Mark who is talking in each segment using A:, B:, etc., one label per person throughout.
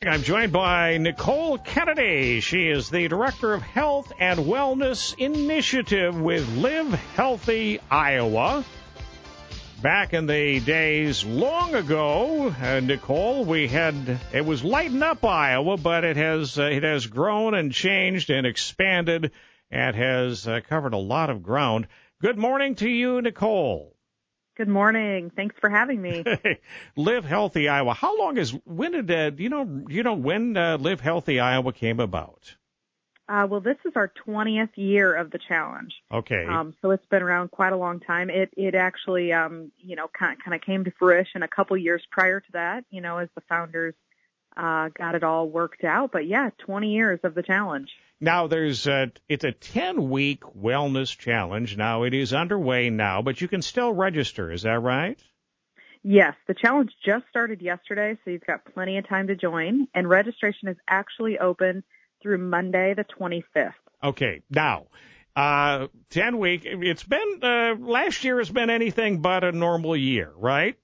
A: I'm joined by Nicole Kennedy. She is the Director of Health and Wellness Initiative with Live Healthy Iowa. Back in the days long ago, Nicole, it was Lighten Up Iowa, but it has grown and changed and expanded and has covered a lot of ground. Good morning to you, Nicole.
B: Good morning. Thanks for having me.
A: Live Healthy Iowa. When did you know when Live Healthy Iowa came about?
B: Well, this is our 20th year of the challenge.
A: Okay.
B: So it's been around quite a long time. It actually, kind of came to fruition a couple years prior to that, as the founders got it all worked out. But yeah, 20 years of the challenge.
A: Now it's a 10-week wellness challenge. Now it is underway now, but you can still register. Is that right?
B: Yes, the challenge just started yesterday, so you've got plenty of time to join. And registration is actually open through Monday, the 25th.
A: Okay. Now, 10-week. It's been last year has been anything but a normal year, right?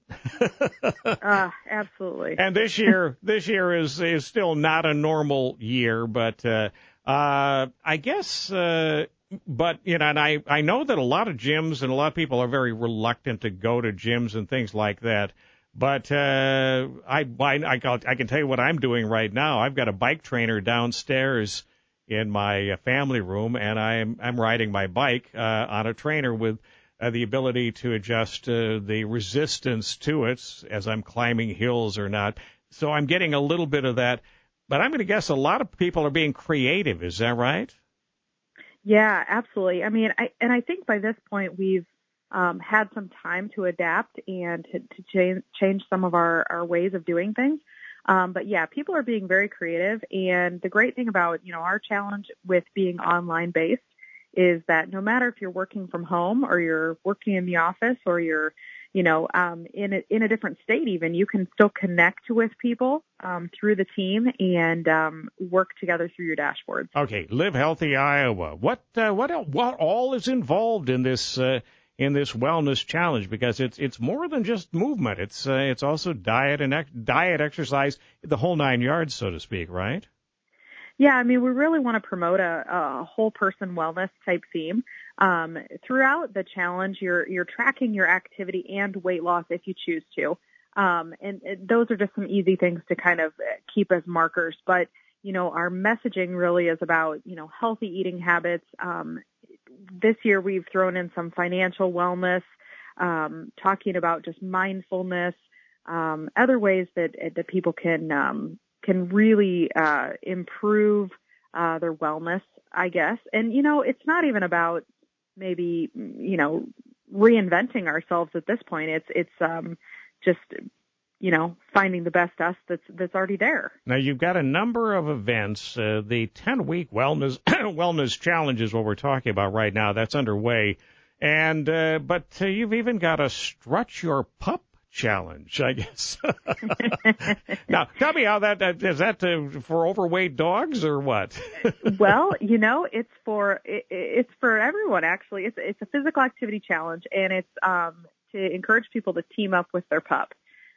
B: Absolutely.
A: And this year is still not a normal year, but. I guess, but, and I know that a lot of gyms and a lot of people are very reluctant to go to gyms and things like that. But, I can tell you what I'm doing right now. I've got a bike trainer downstairs in my family room, and I'm riding my bike, on a trainer with the ability to adjust, the resistance to it as I'm climbing hills or not. So I'm getting a little bit of that. But I'm going to guess a lot of people are being creative. Is that right?
B: Yeah, absolutely. I mean, I think by this point we've had some time to adapt and to change some of our ways of doing things. But yeah, people are being very creative. And the great thing about, our challenge with being online based is that no matter if you're working from home or you're working in the office or you're in a different state even, you can still connect with people through the team and work together through your dashboards.
A: Okay, Live Healthy Iowa. What all is involved in this wellness challenge? Because it's more than just movement. It's also diet, exercise, the whole 9 yards, so to speak, right?
B: Yeah, I mean, we really want to promote a whole person wellness type theme. Throughout the challenge, you're tracking your activity and weight loss if you choose to. And those are just some easy things to kind of keep as markers. But, our messaging really is about, healthy eating habits. This year we've thrown in some financial wellness, talking about just mindfulness, other ways that people can really improve their wellness, I guess. And, it's not even about maybe, reinventing ourselves at this point. It's just, finding the best us that's already there.
A: Now, you've got a number of events. The 10-week wellness challenge is what we're talking about right now. That's underway. And but you've even got a Strut Your Pup challenge, I guess. Now, tell me how that is that for overweight dogs or what?
B: Well, it's for everyone actually. It's a physical activity challenge, and it's to encourage people to team up with their pup.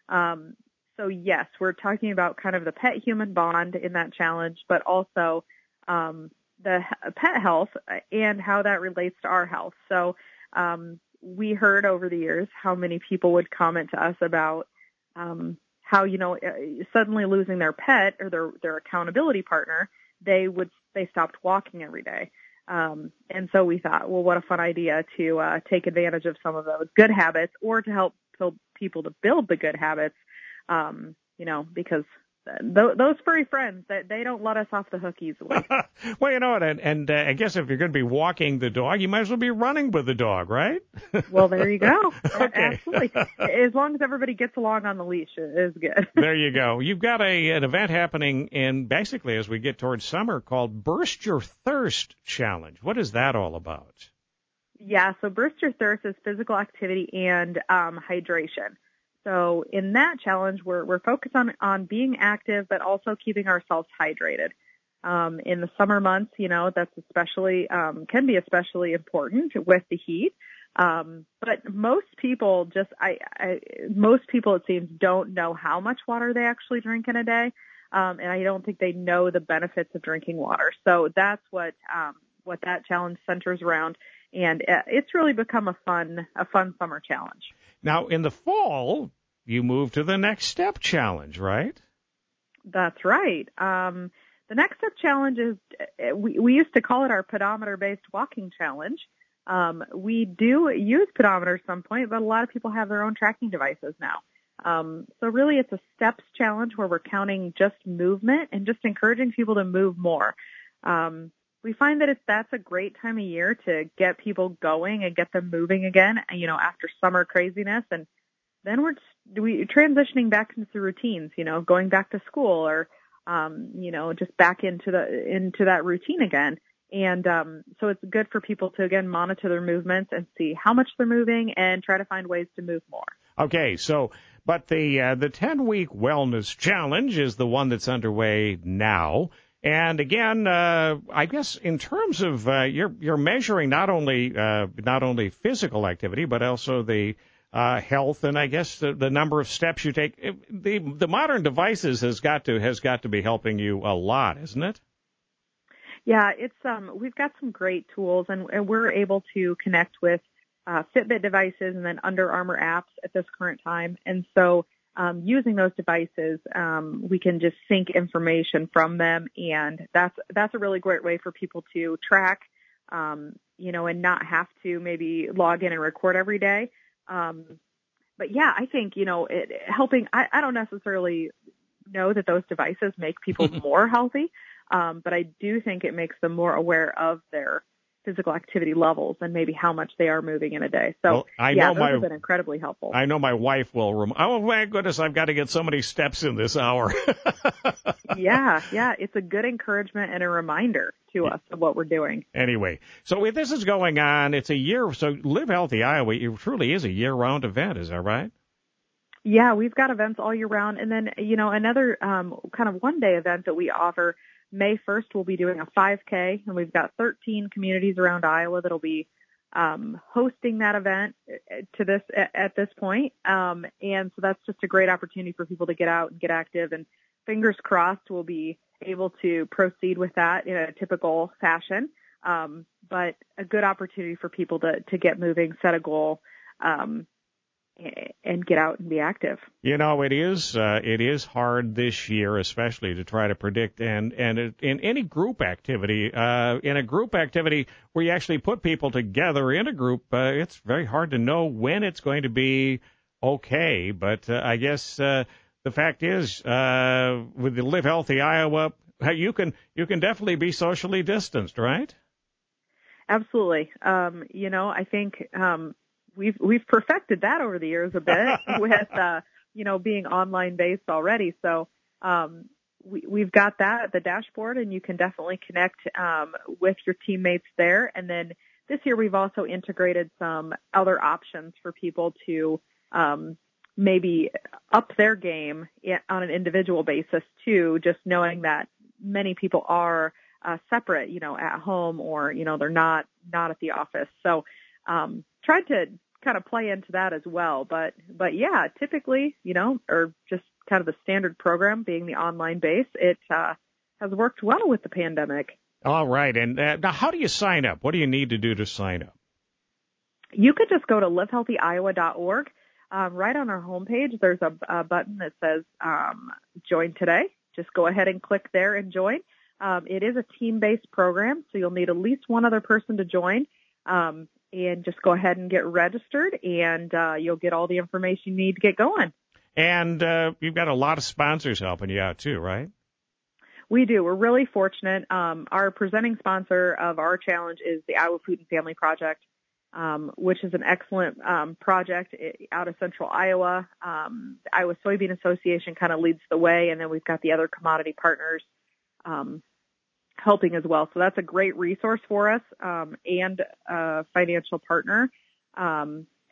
B: So yes, we're talking about kind of the pet human bond in that challenge, but also the pet health and how that relates to our health. So we heard over the years how many people would comment to us about how, suddenly losing their pet or their accountability partner, they stopped walking every day. And so we thought, well, what a fun idea to take advantage of some of those good habits or to help people to build the good habits, because those furry friends, they don't let us off the hook easily.
A: Well, you know what, and I guess if you're going to be walking the dog, you might as well be running with the dog, right?
B: Well, there you go.
A: Okay.
B: Absolutely. As long as everybody gets along on the leash, it is good.
A: There you go. You've got an event happening in basically as we get towards summer called Burst Your Thirst Challenge. What is that all about?
B: Yeah, so Burst Your Thirst is physical activity and hydration. So in that challenge, we're focused on being active, but also keeping ourselves hydrated. In the summer months, that's especially, can be especially important with the heat. But most people it seems don't know how much water they actually drink in a day. and I don't think they know the benefits of drinking water. So that's what that challenge centers around, and it's really become a fun summer challenge.
A: Now, in the fall, you move to the Next Step Challenge, right?
B: That's right. The Next Step Challenge is, we used to call it our pedometer-based walking challenge. We do use pedometers at some point, but a lot of people have their own tracking devices now. So really it's a steps challenge where we're counting just movement and just encouraging people to move more. We find that that's a great time of year to get people going and get them moving again, after summer craziness. And then we transitioning back into routines, going back to school or, just back into that routine again. And so it's good for people to, again, monitor their movements and see how much they're moving and try to find ways to move more.
A: Okay, but the 10-week wellness challenge is the one that's underway now. And again, I guess in terms of you're measuring not only physical activity but also the health and I guess the number of steps you take. The modern devices has got to be helping you a lot, isn't it?
B: Yeah, it's we've got some great tools, and we're able to connect with Fitbit devices and then Under Armour apps at this current time. And so using those devices, we can just sync information from them, and that's a really great way for people to track, and not have to maybe log in and record every day. But yeah, I think, helping, I don't necessarily know that those devices make people more healthy, but I do think it makes them more aware of their physical activity levels and maybe how much they are moving in a day. So, those have been incredibly helpful.
A: I know my wife will oh, my goodness, I've got to get so many steps in this hour.
B: Yeah, it's a good encouragement and a reminder to us of what we're doing.
A: Anyway, so if this is going on, it's a year, so Live Healthy Iowa, it truly is a year-round event, is that right?
B: Yeah, we've got events all year round. And then, another kind of one-day event that we offer, May 1st, we'll be doing a 5K, and we've got 13 communities around Iowa that'll be hosting that event at this point. And so that's just a great opportunity for people to get out and get active. And fingers crossed we'll be able to proceed with that in a typical fashion. But a good opportunity for people to get moving, set a goal, and get out and be active.
A: It is hard this year, especially to try to predict, and in any group activity, in a group activity where you actually put people together in a group, it's very hard to know when it's going to be okay. But I guess the fact is, with the Live Healthy Iowa, you can definitely be socially distanced, right?
B: Absolutely. I think we've perfected that over the years a bit with being online based already. So we've got that at the dashboard, and you can definitely connect with your teammates there. And then this year we've also integrated some other options for people to maybe up their game on an individual basis too, just knowing that many people are separate, at home, or they're not at the office. So tried to kind of play into that as well. But yeah, typically, or just kind of the standard program being the online base, it has worked well with the pandemic.
A: All right. And now how do you sign up? What do you need to do to sign up?
B: You could just go to livehealthyiowa.org. Right on our homepage, there's a button that says join today. Just go ahead and click there and join. It is a team-based program, so you'll need at least one other person to join. And just go ahead and get registered, and you'll get all the information you need to get going. And
A: you've got a lot of sponsors helping you out too, right?
B: We do. We're really fortunate. Our presenting sponsor of our challenge is the Iowa Food and Family Project, which is an excellent project out of central Iowa. The Iowa Soybean Association kind of leads the way, and then we've got the other commodity partners helping as well. So that's a great resource for us, and a financial partner. And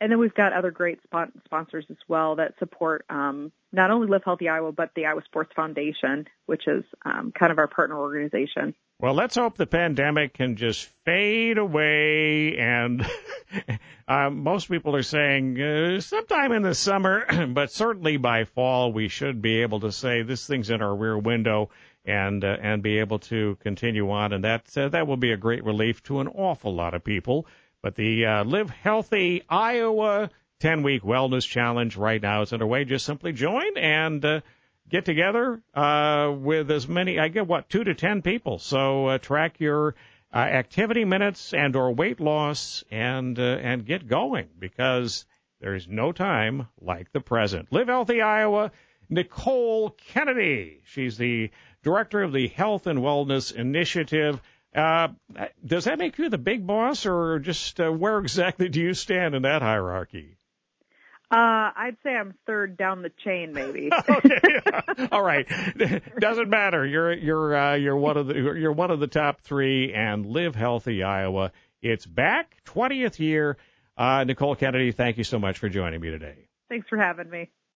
B: And then we've got other great sponsors as well that support not only Live Healthy Iowa, but the Iowa Sports Foundation, which is kind of our partner organization.
A: Well, let's hope the pandemic can just fade away. And most people are saying sometime in the summer, but certainly by fall, we should be able to say this thing's in our rear window and be able to continue on. And that will be a great relief to an awful lot of people. But the Live Healthy Iowa 10-week wellness challenge right now is underway. Just simply join and get together with as many, 2 to 10 people. So track your activity minutes and or weight loss and get going, because there's no time like the present. Live Healthy Iowa, Nicole Kennedy. She's the director of the Health and Wellness Initiative. Does that make you the big boss, or just where exactly do you stand in that hierarchy?
B: I'd say I'm third down the chain, maybe.
A: Okay. All right. Doesn't matter. You're one of the top three, and Live Healthy Iowa. It's back, 20th year. Nicole Kennedy, thank you so much for joining me today.
B: Thanks for having me.